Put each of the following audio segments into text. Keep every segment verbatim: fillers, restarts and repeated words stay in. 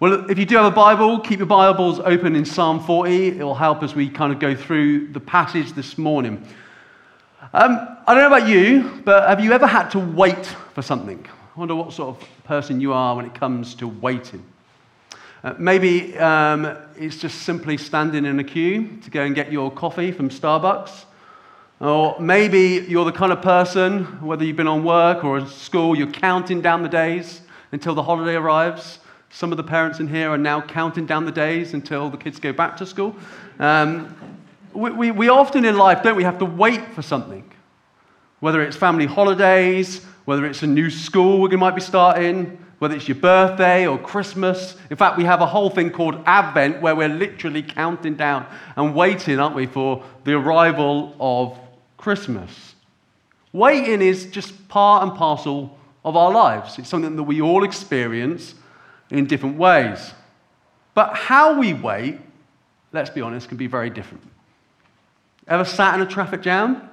Well, if you do have a Bible, keep your Bibles open in Psalm forty. It will help as we kind of go through the passage this morning. Um, I don't know about you, but have you ever had to wait for something? I wonder what sort of person you are when it comes to waiting. Uh, maybe um, it's just simply standing in a queue to go and get your coffee from Starbucks. Or maybe you're the kind of person, whether you've been on work or at school, you're counting down the days until the holiday arrives. Some of the parents in here are now counting down the days until the kids go back to school. Um, we, we, we often in life, don't we, have to wait for something. Whether it's family holidays, whether it's a new school we might be starting, whether it's your birthday or Christmas. In fact, we have a whole thing called Advent where we're literally counting down and waiting, aren't we, for the arrival of Christmas. Waiting is just part and parcel of our lives. It's something that we all experience in different ways. But how we wait, let's be honest, can be very different. Ever sat in a traffic jam?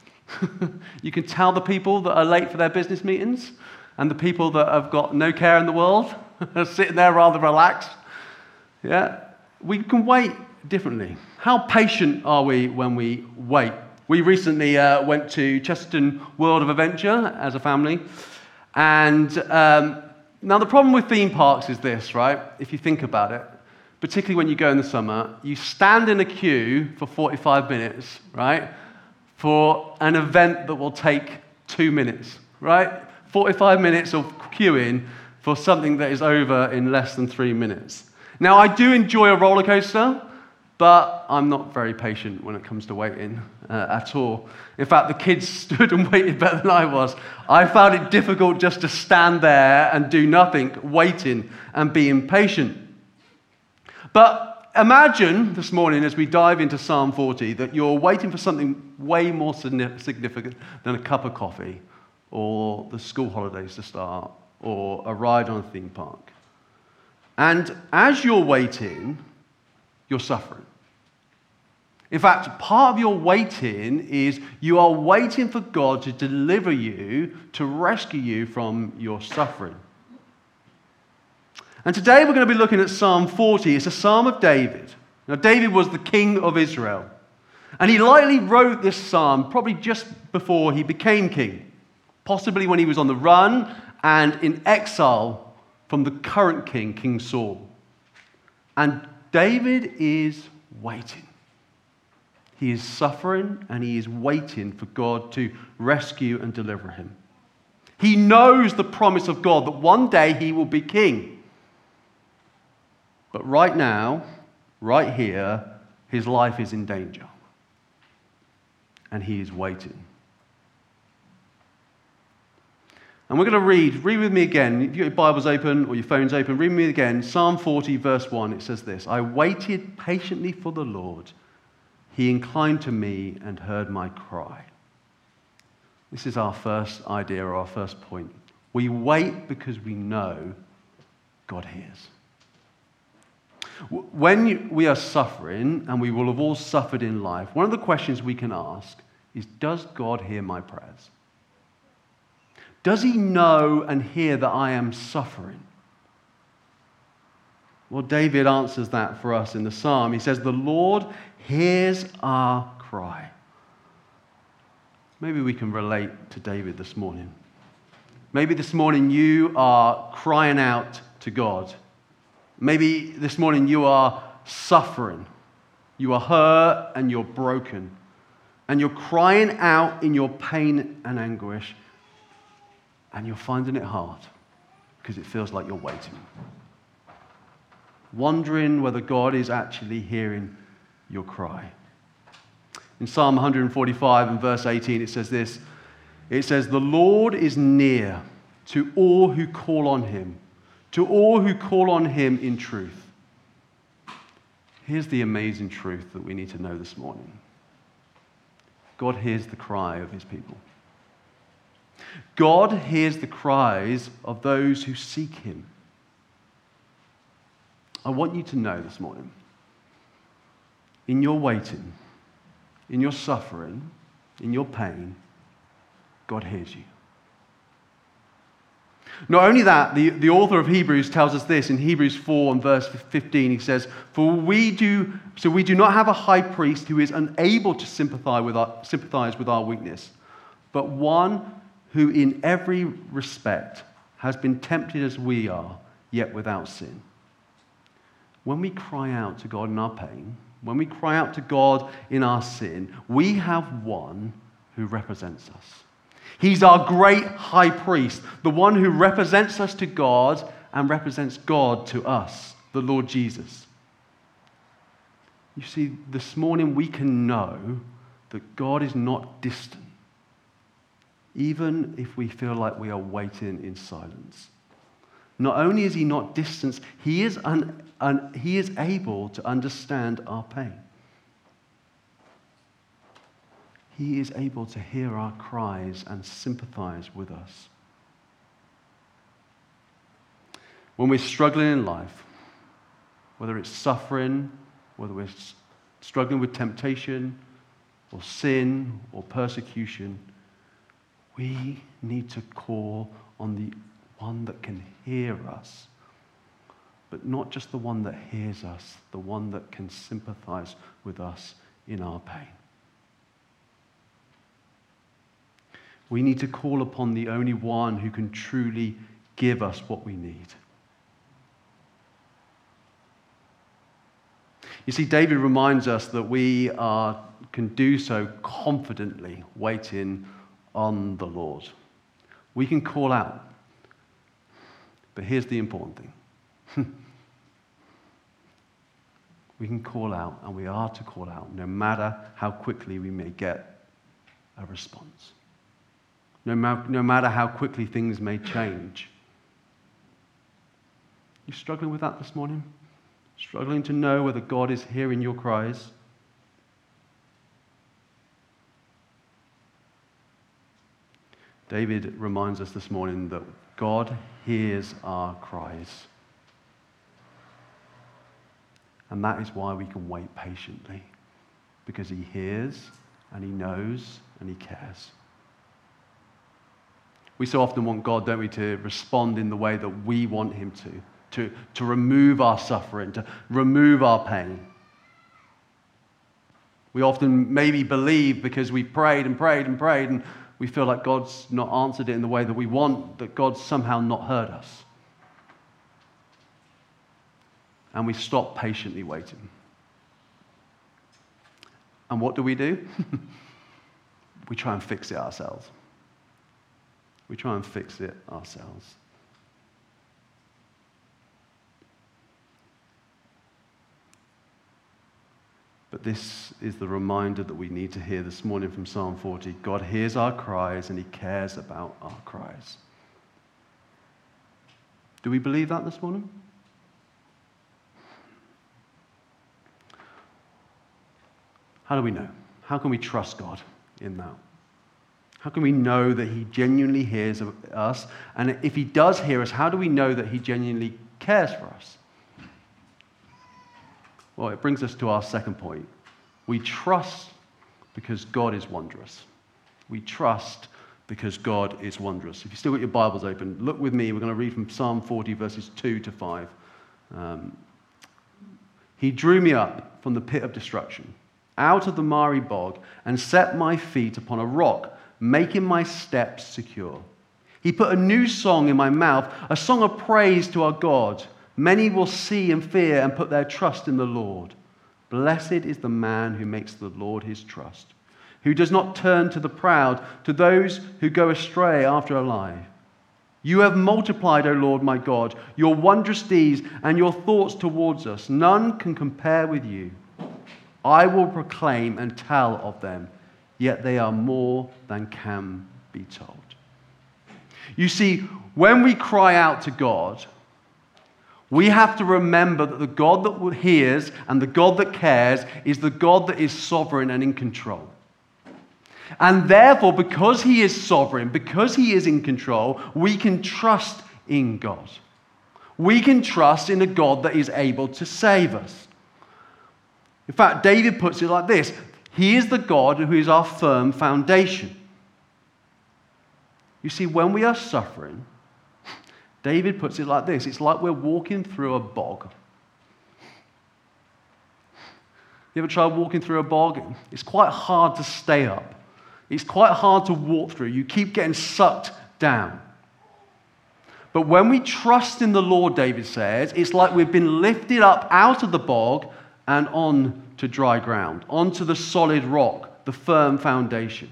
You can tell the people that are late for their business meetings and the people that have got no care in the world are sitting there rather relaxed. Yeah, we can wait differently. How patient are we when we wait? We recently uh, went to Chesterton World of Adventure as a family, and um, now the problem with theme parks is this, right? If you think about it, particularly when you go in the summer, you stand in a queue for forty-five minutes, right, for an event that will take two minutes, right? forty-five minutes of queuing for something that is over in less than three minutes. Now, I do enjoy a roller coaster, but I'm not very patient when it comes to waiting uh, at all. In fact, the kids stood and waited better than I was. I found it difficult just to stand there and do nothing, waiting and being patient. But imagine this morning as we dive into Psalm forty that you're waiting for something way more significant than a cup of coffee or the school holidays to start or a ride on a theme park. And as you're waiting, you're suffering. In fact, part of your waiting is you are waiting for God to deliver you, to rescue you from your suffering. And today we're going to be looking at Psalm forty. It's a psalm of David. Now, David was the king of Israel. And he likely wrote this psalm probably just before he became king, possibly when he was on the run and in exile from the current king, King Saul. And David is waiting. He is suffering and he is waiting for God to rescue and deliver him. He knows the promise of God that one day he will be king. But right now, right here, his life is in danger. And he is waiting. And we're going to read, read with me again. If you've got your Bibles open or your phones open, read with me again. Psalm forty, verse one, it says this: I waited patiently for the Lord. He inclined to me and heard my cry. This is our first idea or our first point. We wait because we know God hears. When we are suffering, and we will have all suffered in life, one of the questions we can ask is, does God hear my prayers? Does he know and hear that I am suffering? Well, David answers that for us in the psalm. He says, the Lord hears our cry. Maybe we can relate to David this morning. Maybe this morning you are crying out to God. Maybe this morning you are suffering. You are hurt and you're broken. And you're crying out in your pain and anguish. And you're finding it hard because it feels like you're waiting. Wondering whether God is actually hearing your cry. In Psalm one forty-five and verse eighteen, it says this. It says, the Lord is near to all who call on him, to all who call on him in truth. Here's the amazing truth that we need to know this morning. God hears the cry of his people. God hears the cries of those who seek him. I want you to know this morning, in your waiting, in your suffering, in your pain, God hears you. Not only that, the, the author of Hebrews tells us this in Hebrews four and verse fifteen. He says, For we do, so we do not have a high priest who is unable to sympathize with our, sympathize with our weakness, but one who in every respect has been tempted as we are, yet without sin. When we cry out to God in our pain, when we cry out to God in our sin, we have one who represents us. He's our great high priest, the one who represents us to God and represents God to us, the Lord Jesus. You see, this morning we can know that God is not distant, even if we feel like we are waiting in silence. Not only is he not distant, he is, un, un, he is able to understand our pain. He is able to hear our cries and sympathize with us. When we're struggling in life, whether it's suffering, whether we're struggling with temptation or sin or persecution, we need to call on the one that can hear us, but not just the one that hears us, the one that can sympathize with us in our pain. We need to call upon the only one who can truly give us what we need. You see, David reminds us that we are, can do so confidently, waiting on the Lord. We can call out. But here's the important thing. We can call out, and we are to call out, no matter how quickly we may get a response. No, ma- no matter how quickly things may change. You struggling with that this morning? Struggling to know whether God is hearing your cries? David reminds us this morning that God hears our cries. And that is why we can wait patiently. Because he hears, and he knows, and he cares. We so often want God, don't we, to respond in the way that we want him to, to, to remove our suffering, to remove our pain. We often maybe believe because we've prayed and prayed and prayed and we feel like God's not answered it in the way that we want, that God's somehow not heard us. And we stop patiently waiting. And what do we do? We try and fix it ourselves. We try and fix it ourselves. But this is the reminder that we need to hear this morning from Psalm forty. God hears our cries and he cares about our cries. Do we believe that this morning? How do we know? How can we trust God in that? How can we know that he genuinely hears us? And if he does hear us, how do we know that he genuinely cares for us? Well, it brings us to our second point. We trust because God is wondrous. We trust because God is wondrous. If you've still got your Bibles open, look with me. We're going to read from Psalm forty, verses two to five. Um, he drew me up from the pit of destruction, out of the miry bog, and set my feet upon a rock, making my steps secure. He put a new song in my mouth, a song of praise to our God. Many will see and fear and put their trust in the Lord. Blessed is the man who makes the Lord his trust, who does not turn to the proud, to those who go astray after a lie. You have multiplied, O Lord my God, your wondrous deeds and your thoughts towards us. None can compare with you. I will proclaim and tell of them, yet they are more than can be told. You see, when we cry out to God, we have to remember that the God that hears and the God that cares is the God that is sovereign and in control. And therefore, because he is sovereign, because he is in control, we can trust in God. We can trust in a God that is able to save us. In fact, David puts it like this: he is the God who is our firm foundation. You see, when we are suffering, David puts it like this: it's like we're walking through a bog. You ever tried walking through a bog? It's quite hard to stay up. It's quite hard to walk through. You keep getting sucked down. But when we trust in the Lord, David says, it's like we've been lifted up out of the bog and on to dry ground, onto the solid rock, the firm foundation.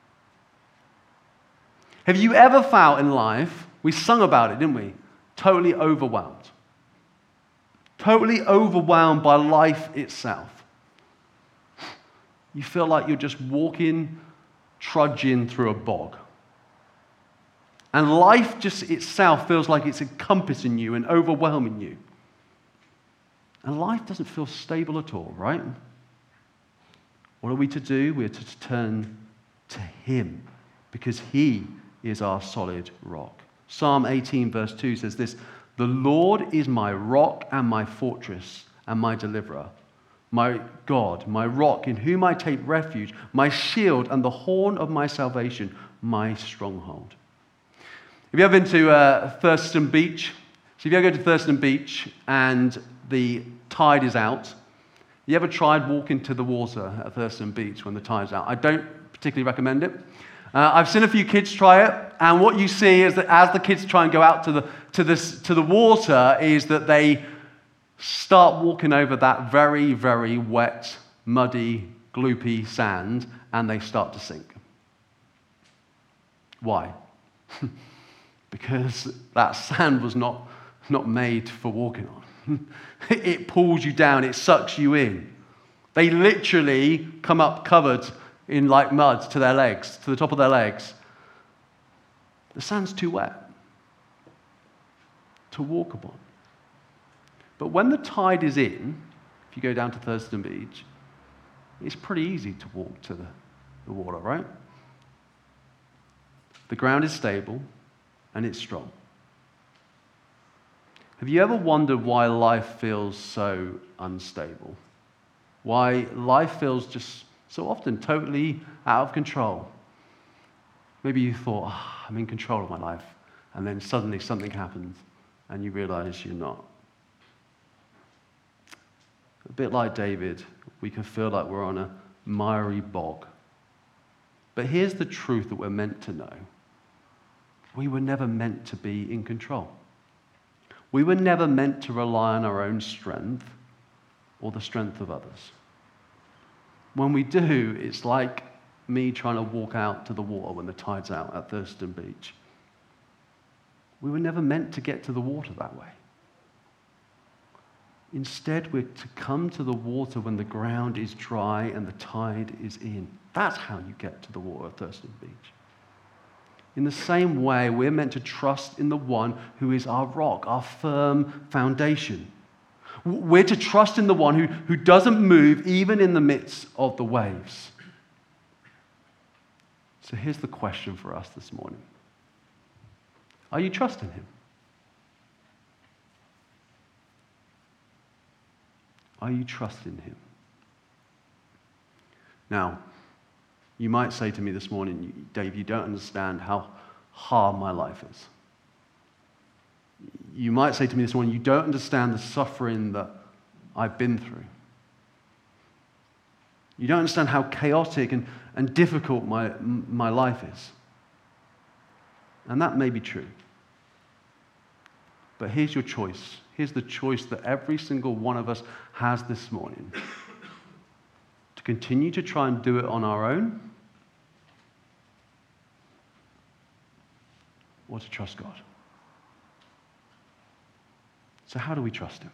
Have you ever felt in life, we sung about it, didn't we? Totally overwhelmed. Totally overwhelmed by life itself. You feel like you're just walking, trudging through a bog. And life just itself feels like it's encompassing you and overwhelming you. And life doesn't feel stable at all, right? What are we to do? We're to turn to Him, because He is our solid rock. Psalm eighteen verse two says this: "The Lord is my rock and my fortress and my deliverer, my God, my rock in whom I take refuge, my shield and the horn of my salvation, my stronghold." Have you ever been to uh, Thurston Beach? So if you ever go to Thurston Beach and the tide is out, you ever tried walking to the water at Thurston Beach when the tide's out? I don't particularly recommend it. Uh, I've seen a few kids try it, and what you see is that as the kids try and go out to the to this to the water, is that they start walking over that very, very wet, muddy, gloopy sand, and they start to sink. Why? Because that sand was not, not made for walking on. It pulls you down, it sucks you in. They literally come up covered in like mud to their legs, to the top of their legs. The sand's too wet to walk upon. But when the tide is in, if you go down to Thurston Beach, it's pretty easy to walk to the, the water, right? The ground is stable and it's strong. Have you ever wondered why life feels so unstable? Why life feels just so often totally out of control? Maybe you thought, oh, I'm in control of my life, and then suddenly something happens and you realize you're not. A bit like David, we can feel like we're on a miry bog. But here's the truth that we're meant to know. We were never meant to be in control. We were never meant to rely on our own strength or the strength of others. When we do, it's like me trying to walk out to the water when the tide's out at Thurston Beach. We were never meant to get to the water that way. Instead, we're to come to the water when the ground is dry and the tide is in. That's how you get to the water at Thurston Beach. In the same way, we're meant to trust in the one who is our rock, our firm foundation. We're to trust in the one who, who doesn't move even in the midst of the waves. So here's the question for us this morning. Are you trusting him? Are you trusting him? Now, you might say to me this morning, Dave, you don't understand how hard my life is. You might say to me this morning, you don't understand the suffering that I've been through. You don't understand how chaotic and, and difficult my, my life is. And that may be true. But here's your choice. Here's the choice that every single one of us has this morning. To continue to try and do it on our own, or to trust God. So how do we trust him?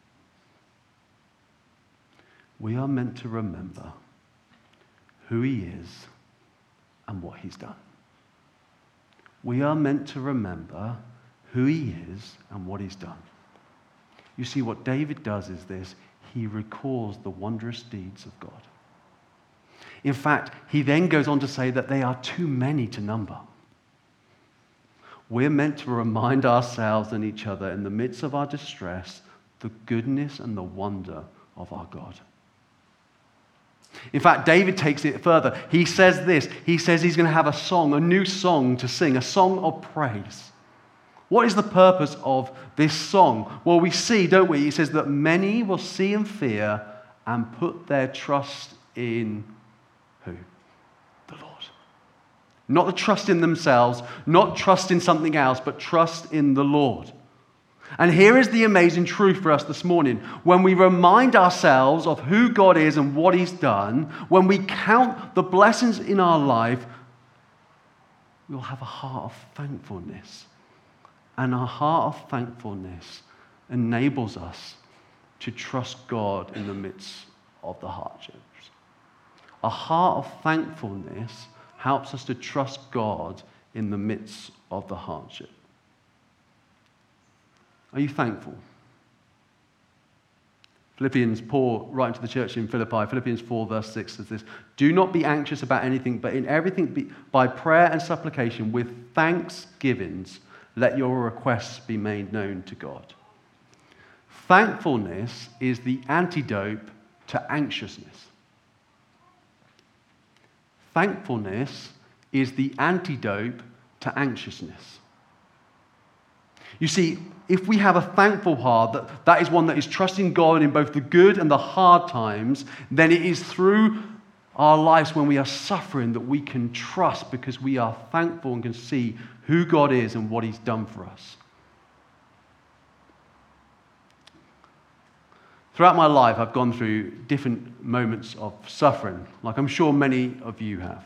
We are meant to remember who he is and what he's done. We are meant to remember who he is and what he's done. You see, what David does is this: he recalls the wondrous deeds of God. In fact, he then goes on to say that they are too many to number. We're meant to remind ourselves and each other in the midst of our distress the goodness and the wonder of our God. In fact, David takes it further. He says this. He says he's going to have a song, a new song to sing, a song of praise. What is the purpose of this song? Well, we see, don't we? It says that many will see and fear and put their trust in who? The Lord. Not the trust in themselves, not trust in something else, but trust in the Lord. And here is the amazing truth for us this morning. When we remind ourselves of who God is and what He's done, when we count the blessings in our life, we'll have a heart of thankfulness. And our heart of thankfulness enables us to trust God in the midst of the hardships. A heart of thankfulness helps us to trust God in the midst of the hardship. Are you thankful? Philippians, Paul, writing to the church in Philippi, Philippians four, verse six says this: "Do not be anxious about anything, but in everything, be, by prayer and supplication, with thanksgivings, let your requests be made known to God." Thankfulness is the antidote to anxiousness. Thankfulness is the antidote to anxiousness. You see, if we have a thankful heart, that, that is one that is trusting God in both the good and the hard times, then it is through our lives when we are suffering that we can trust because we are thankful and can see who God is and what He's done for us. Throughout my life, I've gone through different moments of suffering, like I'm sure many of you have.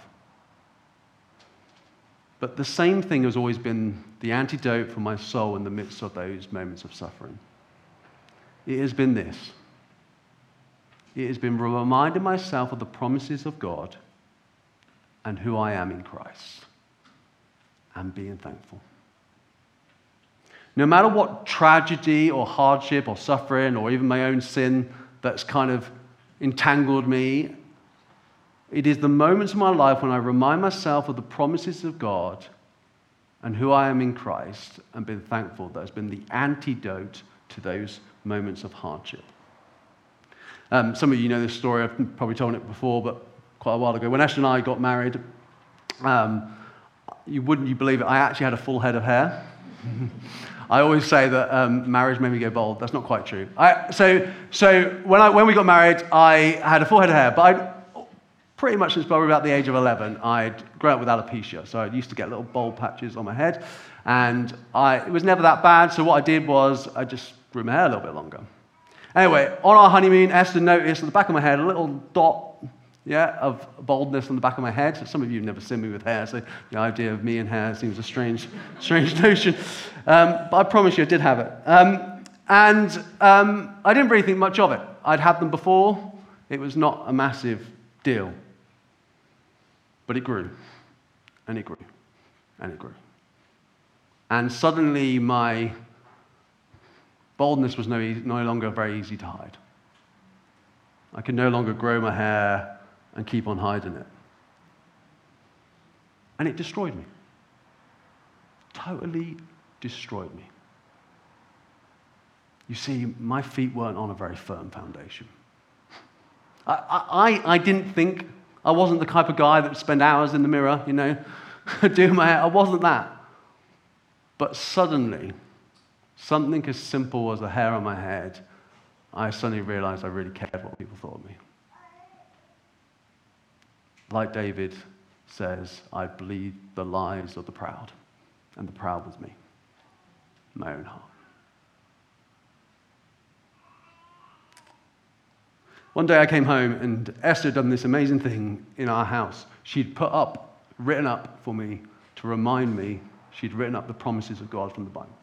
But the same thing has always been the antidote for my soul in the midst of those moments of suffering. It has been this. It has been reminding myself of the promises of God and who I am in Christ and being thankful. No matter what tragedy or hardship or suffering or even my own sin that's kind of entangled me, it is the moments of my life when I remind myself of the promises of God and who I am in Christ and been thankful that has been the antidote to those moments of hardship. Um, some of you know this story. I've probably told it before, but quite a while ago. When Esther and I got married, um, you wouldn't you believe it, I actually had a full head of hair. I always say that um, marriage made me go bald. That's not quite true. I, so so when, I, when we got married, I had a full head of hair, but I pretty much since probably about the age of eleven, I'd grown up with alopecia. So I used to get little bald patches on my head, and I, it was never that bad. So what I did was I just grew my hair a little bit longer. Anyway, on our honeymoon, Esther noticed on the back of my head a little dot, yeah, of baldness on the back of my head. So some of you have never seen me with hair, so the idea of me and hair seems a strange, strange notion. Um, but I promise you, I did have it. Um, and um, I didn't really think much of it. I'd had them before. It was not a massive deal. But it grew, and it grew, and it grew. And suddenly my baldness was no, e- no longer very easy to hide. I could no longer grow my hair and keep on hiding it. And it destroyed me. Totally destroyed me. You see, my feet weren't on a very firm foundation. I, I, I didn't think, I wasn't the type of guy that would spend hours in the mirror, you know, doing my hair. I wasn't that. But suddenly, something as simple as a hair on my head, I suddenly realized I really cared what people thought of me. Like David says, I believed the lies of the proud, and the proud was me, my own heart. One day I came home and Esther had done this amazing thing in our house. She'd put up, written up for me to remind me, she'd written up the promises of God from the Bible.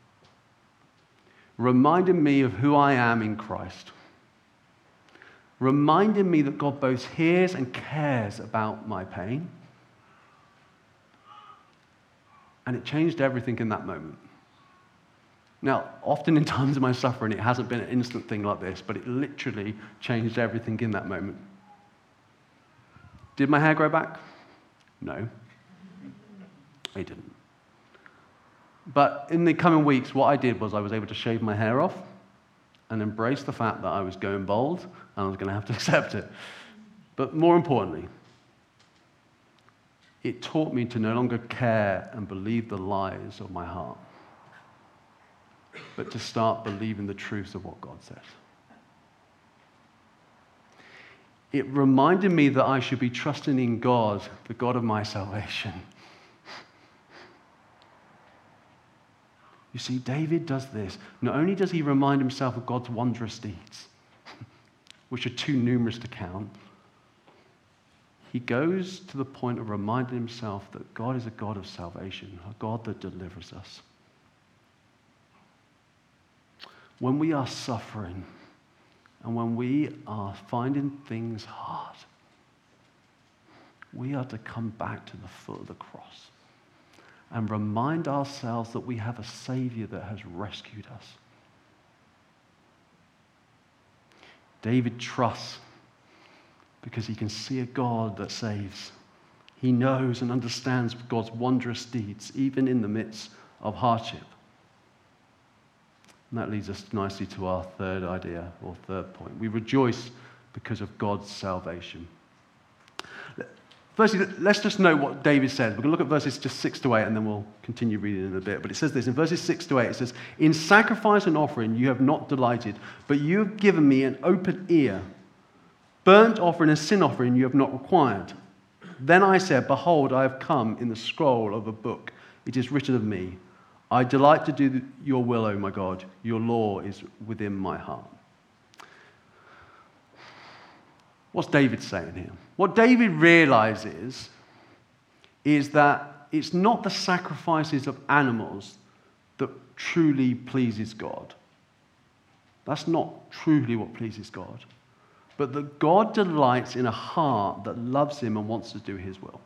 Reminding me of who I am in Christ. Reminding me that God both hears and cares about my pain. And it changed everything in that moment. Now, often in times of my suffering, it hasn't been an instant thing like this, but it literally changed everything in that moment. Did my hair grow back? No. It didn't. But in the coming weeks, what I did was I was able to shave my hair off and embrace the fact that I was going bald and I was going to have to accept it. But more importantly, it taught me to no longer care and believe the lies of my heart. but to start believing the truth of what God says. It reminded me that I should be trusting in God, the God of my salvation. You see, David does this. Not only does he remind himself of God's wondrous deeds, which are too numerous to count, he goes to the point of reminding himself that God is a God of salvation, a God that delivers us. When we are suffering and when we are finding things hard, we are to come back to the foot of the cross and remind ourselves that we have a Savior that has rescued us. David trusts because he can see a God that saves. He knows and understands God's wondrous deeds, even in the midst of hardship. And that leads us nicely to our third idea, or third point. We rejoice because of God's salvation. Firstly, let's just know what David says. We're going to look at verses just six to eight, and then we'll continue reading in a bit. But it says this, in verses six to eight, it says, "In sacrifice and offering you have not delighted, but you have given me an open ear. Burnt offering and sin offering you have not required. Then I said, behold, I have come in the scroll of a book. It is written of me. I delight to do your will, O my God. Your law is within my heart." What's David saying here? What David realizes is that it's not the sacrifices of animals that truly pleases God. That's not truly what pleases God. But that God delights in a heart that loves him and wants to do his will.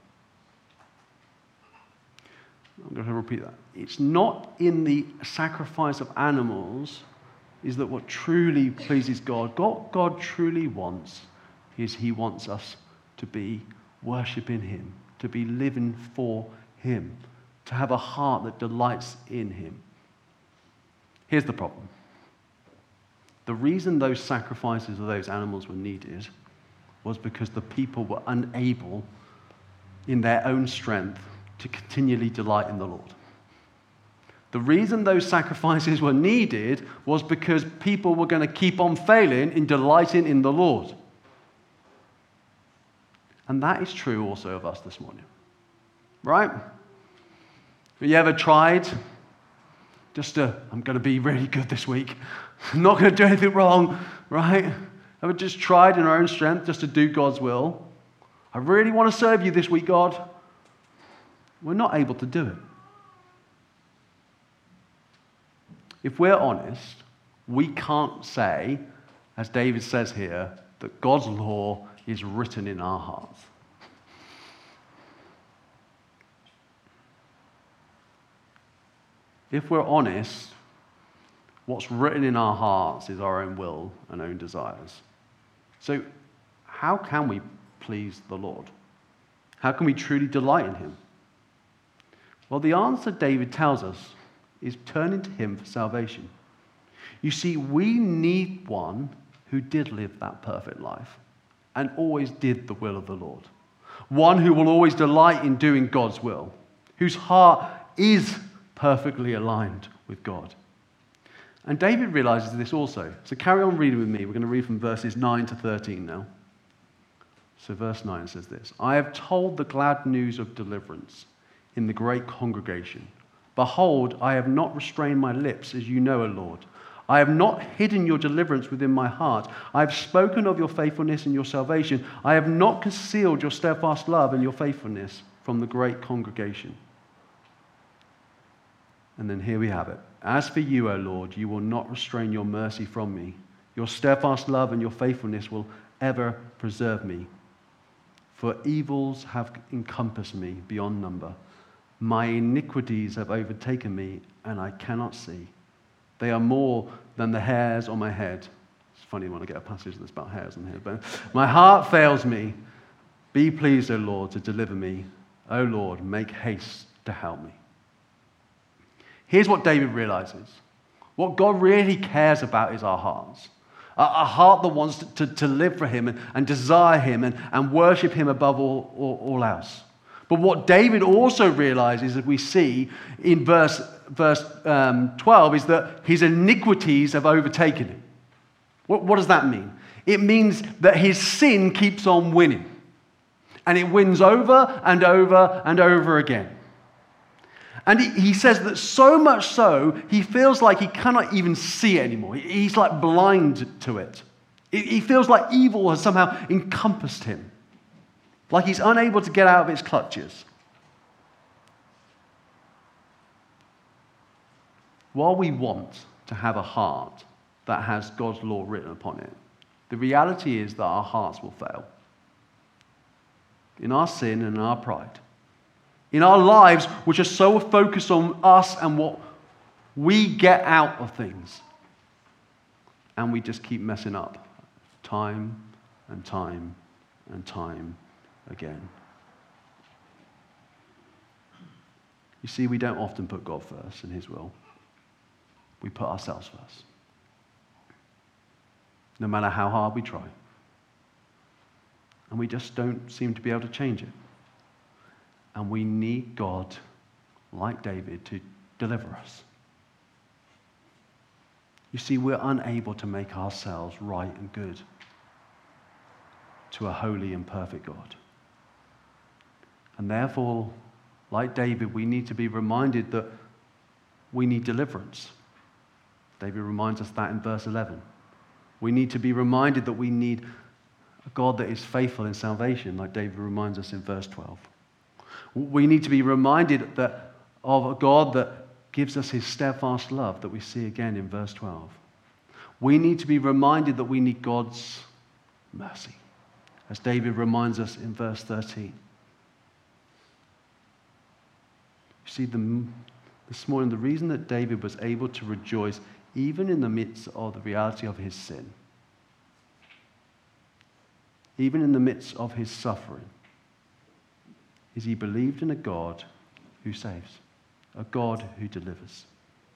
I'm going to repeat that. It's not in the sacrifice of animals is that what truly pleases God. What God truly wants is he wants us to be worshiping him, to be living for him, to have a heart that delights in him. Here's the problem. The reason those sacrifices of those animals were needed was because the people were unable in their own strength to continually delight in the Lord. The reason those sacrifices were needed was because people were going to keep on failing in delighting in the Lord. And that is true also of us this morning. Right? Have you ever tried just to, I'm going to be really good this week. I'm not going to do anything wrong, right? Have we just tried in our own strength just to do God's will? I really want to serve you this week, God. We're not able to do it. If we're honest, we can't say, as David says here, that God's law is written in our hearts. If we're honest, what's written in our hearts is our own will and own desires. So how can we please the Lord? How can we truly delight in him? Well, the answer David tells us is turning to him for salvation. You see, we need one who did live that perfect life and always did the will of the Lord. One who will always delight in doing God's will, whose heart is perfectly aligned with God. And David realizes this also. So carry on reading with me. We're going to read from verses nine to thirteen now. So verse nine says this, "I have told the glad news of deliverance in the great congregation. Behold, I have not restrained my lips, as you know, O Lord. I have not hidden your deliverance within my heart. I have spoken of your faithfulness and your salvation. I have not concealed your steadfast love and your faithfulness from the great congregation." And then here we have it. "As for you, O Lord, you will not restrain your mercy from me. Your steadfast love and your faithfulness will ever preserve me. For evils have encompassed me beyond number. My iniquities have overtaken me, and I cannot see. They are more than the hairs on my head." It's funny when I get a passage that's about hairs on here. But "my heart fails me. Be pleased, O Lord, to deliver me. O Lord, make haste to help me." Here's what David realizes. What God really cares about is our hearts. A, a heart that wants to, to, to live for him and, and desire him and, and worship him above all, all, all else. But But what David also realizes, as we see in verse, verse um, twelve, is that his iniquities have overtaken him. What, what does that mean? It means that his sin keeps on winning. And it wins over and over and over again. And he, he says that so much so, he feels like he cannot even see it anymore. He's like blind to it. He feels like evil has somehow encompassed him. Like he's unable to get out of its clutches. While we want to have a heart that has God's law written upon it, the reality is that our hearts will fail. In our sin and in our pride. In our lives, which are so focused on us and what we get out of things. And we just keep messing up. Time and time and time again. You see, we don't often put God first in His will. We put ourselves first. No matter how hard we try. And we just don't seem to be able to change it. And we need God, like David, to deliver us. You see, we're unable to make ourselves right and good to a holy and perfect God. And therefore, like David, we need to be reminded that we need deliverance. David reminds us that in verse eleven. We need to be reminded that we need a God that is faithful in salvation, like David reminds us in verse twelve. We need to be reminded that of a God that gives us his steadfast love that we see again in verse twelve. We need to be reminded that we need God's mercy, as David reminds us in verse thirteen. You see, the, this morning, the reason that David was able to rejoice even in the midst of the reality of his sin, even in the midst of his suffering, is he believed in a God who saves, a God who delivers.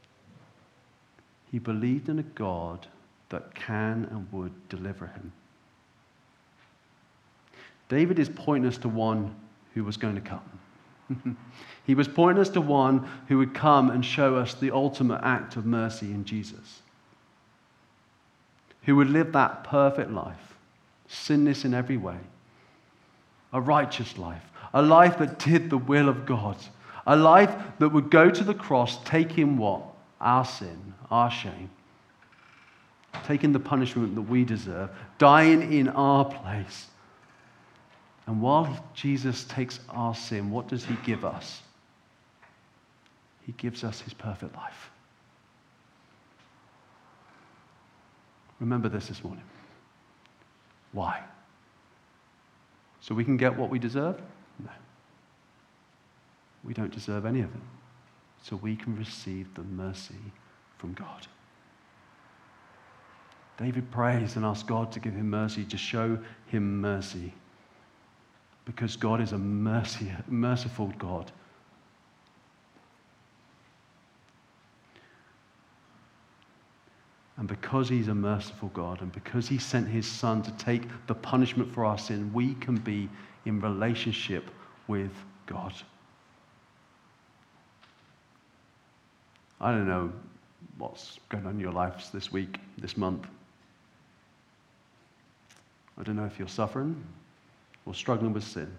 He believed in a God that can and would deliver him. David is pointing us to one who was going to come. He was pointing us to one who would come and show us the ultimate act of mercy in Jesus, who would live that perfect life, sinless in every way, a righteous life, a life that did the will of God, a life that would go to the cross, taking what? Our sin, our shame, taking the punishment that we deserve, dying in our place. And while Jesus takes our sin, what does he give us? He gives us his perfect life. Remember this this morning. Why? So we can get what we deserve? No. We don't deserve any of it. So we can receive the mercy from God. David prays and asks God to give him mercy, to show him mercy. Because God is a mercy, merciful God. And because he's a merciful God, and because he sent his Son to take the punishment for our sin, we can be in relationship with God. I don't know what's going on in your lives this week, this month. I don't know if you're suffering or struggling with sin.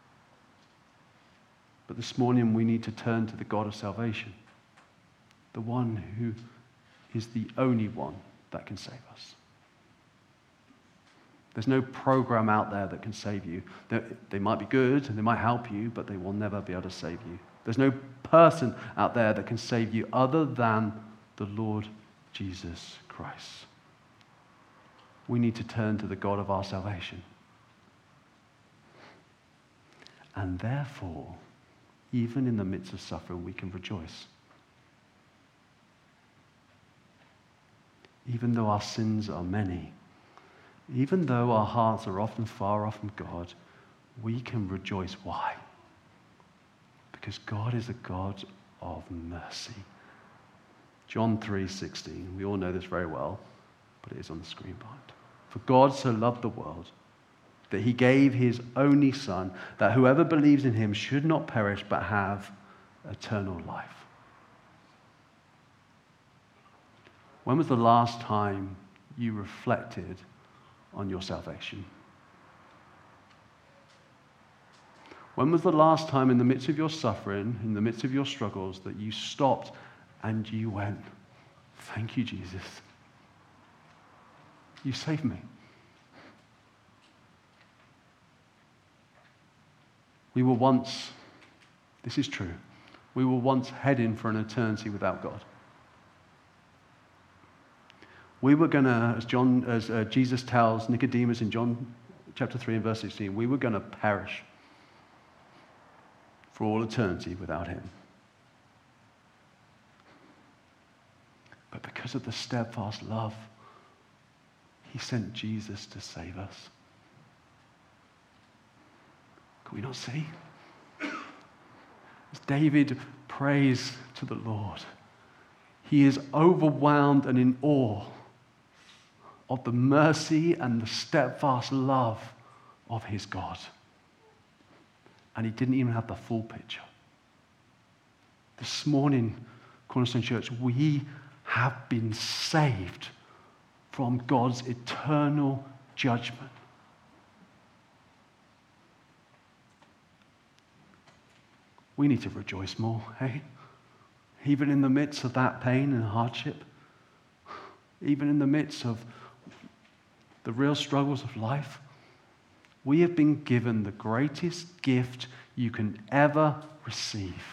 But this morning we need to turn to the God of salvation, the one who is the only one that can save us. There's no program out there that can save you. They, they might be good and they might help you, but they will never be able to save you. There's no person out there that can save you other than the Lord Jesus Christ. We need to turn to the God of our salvation. And therefore, even in the midst of suffering, we can rejoice. Even though our sins are many, even though our hearts are often far off from God, we can rejoice. Why? Because God is a God of mercy. John three sixteen. We all know this very well, but it is on the screen behind. For God so loved the world that he gave his only Son, that whoever believes in him should not perish but have eternal life. When was the last time you reflected on your salvation? When was the last time in the midst of your suffering, in the midst of your struggles, that you stopped and you went, thank you, Jesus. You saved me. We were once, this is true, we were once heading for an eternity without God. We were going to, as John, as uh, Jesus tells Nicodemus in John chapter three and verse sixteen, we were going to perish for all eternity without him. But because of the steadfast love, he sent Jesus to save us. Can we not see? As David prays to the Lord, he is overwhelmed and in awe of the mercy and the steadfast love of his God. And he didn't even have the full picture. This morning, Cornerstone Church, we have been saved from God's eternal judgment. We need to rejoice more, hey? Even in the midst of that pain and hardship, even in the midst of the real struggles of life, we have been given the greatest gift you can ever receive.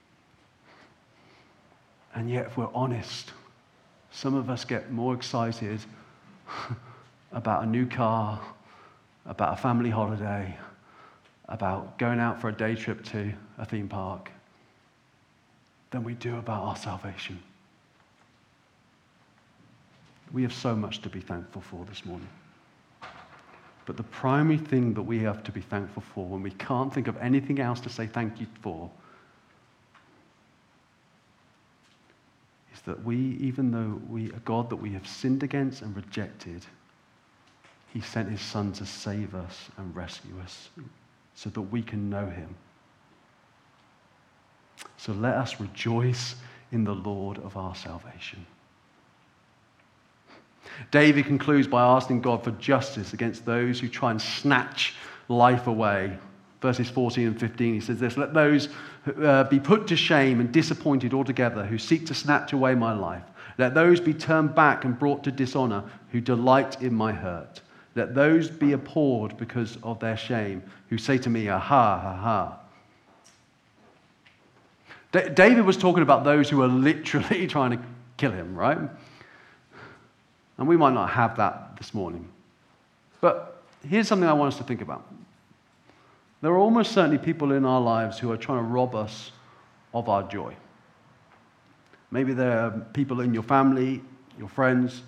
And yet, if we're honest, some of us get more excited about a new car, about a family holiday, about going out for a day trip to a theme park, than we do about our salvation. We have so much to be thankful for this morning. But the primary thing that we have to be thankful for, when we can't think of anything else to say thank you for, is that we, even though we a God that we have sinned against and rejected, he sent his Son to save us and rescue us so that we can know him. So let us rejoice in the Lord of our salvation. David concludes by asking God for justice against those who try and snatch life away. Verses fourteen and fifteen, he says this, let those uh, be put to shame and disappointed altogether who seek to snatch away my life. Let those be turned back and brought to dishonor who delight in my hurt. Let those be abhorred because of their shame who say to me, aha, ha, ha. D- David was talking about those who are literally trying to kill him, right? And we might not have that this morning. But here's something I want us to think about. There are almost certainly people in our lives who are trying to rob us of our joy. Maybe there are people in your family, your friends,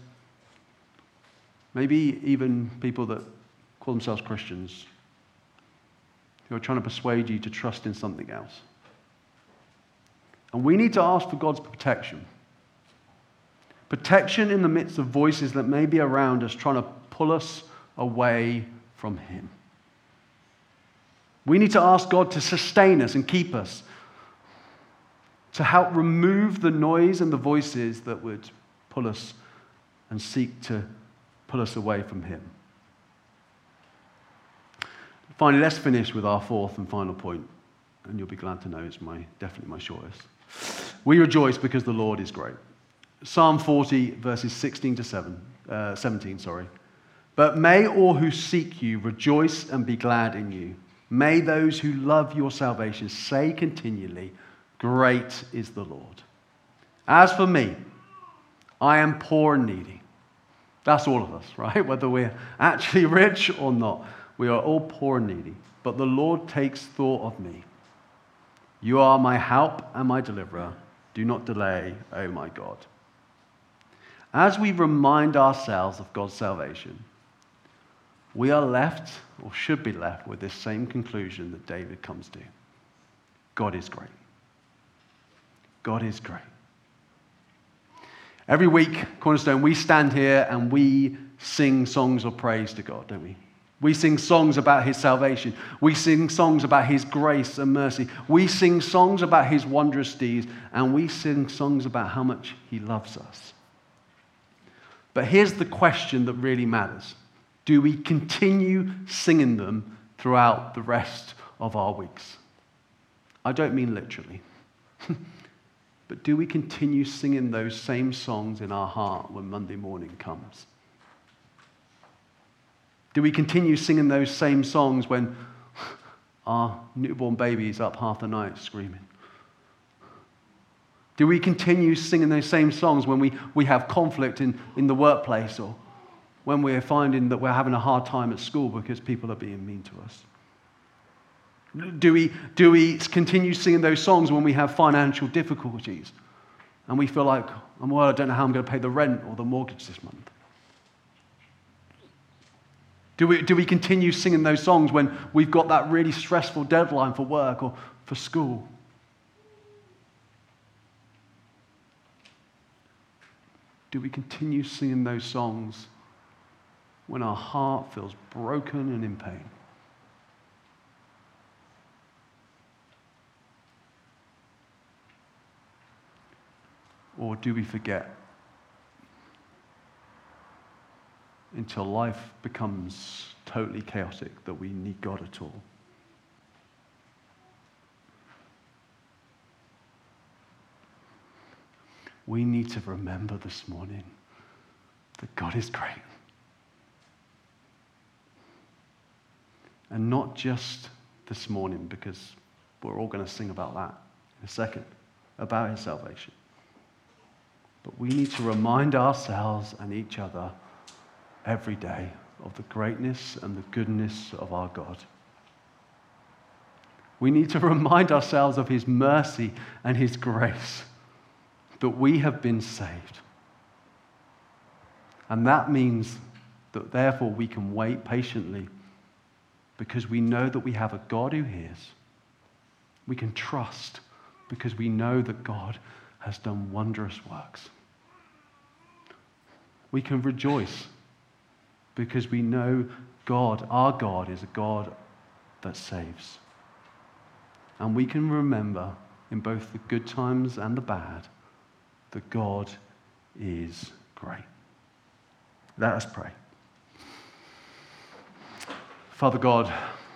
maybe even people that call themselves Christians who are trying to persuade you to trust in something else. And we need to ask for God's protection. Protection in the midst of voices that may be around us trying to pull us away from him. We need to ask God to sustain us and keep us, to help remove the noise and the voices that would pull us and seek to pull us away from him. Finally, let's finish with our fourth and final point, and you'll be glad to know it's my definitely my shortest. We rejoice because the Lord is great. Psalm forty, verses sixteen to seven, uh, seventeen, sorry. But may all who seek you rejoice and be glad in you. May those who love your salvation say continually, great is the Lord. As for me, I am poor and needy. That's all of us, right? Whether we're actually rich or not, we are all poor and needy. But the Lord takes thought of me. You are my help and my deliverer. Do not delay, O my God. As we remind ourselves of God's salvation, we are left, or should be left, with this same conclusion that David comes to. God is great. God is great. Every week, Cornerstone, we stand here and we sing songs of praise to God, don't we? We sing songs about his salvation. We sing songs about his grace and mercy. We sing songs about his wondrous deeds. And we sing songs about how much he loves us. But here's the question that really matters. Do we continue singing them throughout the rest of our weeks? I don't mean literally. But do we continue singing those same songs in our heart when Monday morning comes? Do we continue singing those same songs when our newborn baby is up half the night screaming? Do we continue singing those same songs when we, we have conflict in, in the workplace, or when we're finding that we're having a hard time at school because people are being mean to us? Do we, do we continue singing those songs when we have financial difficulties and we feel like, well, I don't know how I'm going to pay the rent or the mortgage this month? Do we, do we continue singing those songs when we've got that really stressful deadline for work or for school? Do we continue singing those songs when our heart feels broken and in pain? Or do we forget until life becomes totally chaotic that we need God at all? We need to remember this morning that God is great. And not just this morning, because we're all going to sing about that in a second, about his salvation. But we need to remind ourselves and each other every day of the greatness and the goodness of our God. We need to remind ourselves of his mercy and his grace, that we have been saved. And that means that therefore we can wait patiently because we know that we have a God who hears. We can trust because we know that God has done wondrous works. We can rejoice because we know God, our God, is a God that saves. And we can remember in both the good times and the bad that God is great. Let us pray. Father God,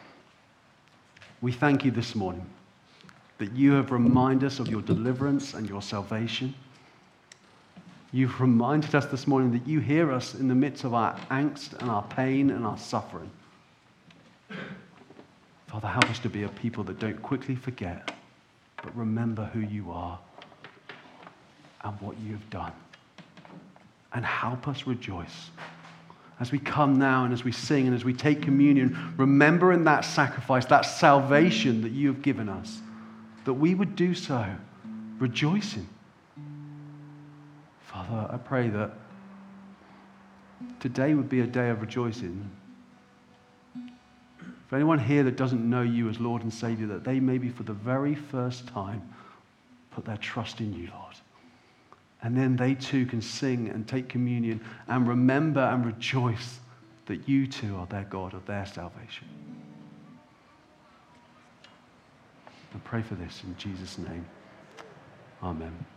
we thank you this morning that you have reminded us of your deliverance and your salvation. You've reminded us this morning that you hear us in the midst of our angst and our pain and our suffering. Father, help us to be a people that don't quickly forget, but remember who you are and what you've done. And help us rejoice. As we come now and as we sing and as we take communion, remembering that sacrifice, that salvation that you have given us, that we would do so rejoicing. Father, I pray that today would be a day of rejoicing. For anyone here that doesn't know you as Lord and Savior, that they maybe for the very first time put their trust in you, Lord. And then they too can sing and take communion and remember and rejoice that you too are their God, of their salvation. I pray for this in Jesus' name. Amen.